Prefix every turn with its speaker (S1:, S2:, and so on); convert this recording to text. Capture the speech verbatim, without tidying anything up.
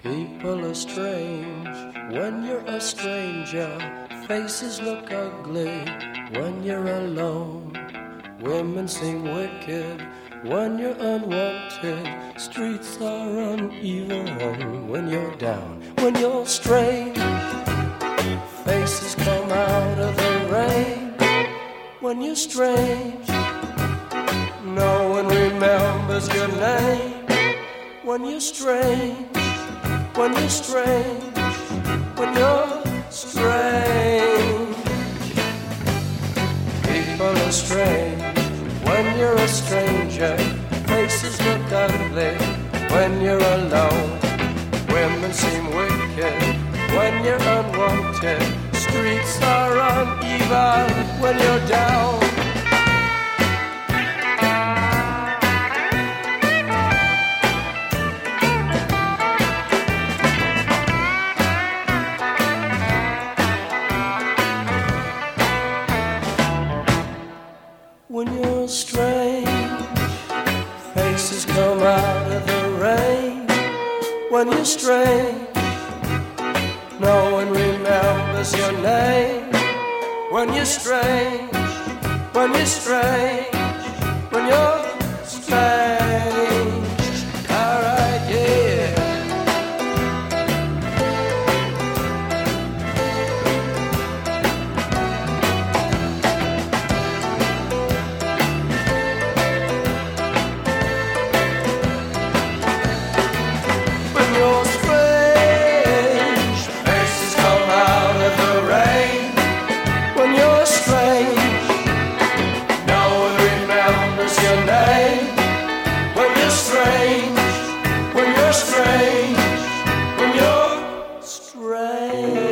S1: People are strange when you're a stranger. Faces look ugly when you're alone. Women seem wicked when you're unwanted. Streets are uneven when you're down. When you're strange, faces come out of the rain. When you're strange, no one remembers your name. When you're strange, when you're strange, when you're strange. People are strange when you're a stranger. Faces look ugly when you're alone. Women seem wicked when you're unwanted. Streets are uneven when you're down. When you're strange, faces come out of the rain. When you're strange, no one remembers your name. When you're strange, when you're strange, when you're strange. Alright, yeah. You're strange, faces come out of the rain. When you're strange, no one remembers your name. When you're strange, when you're strange, when you're strange.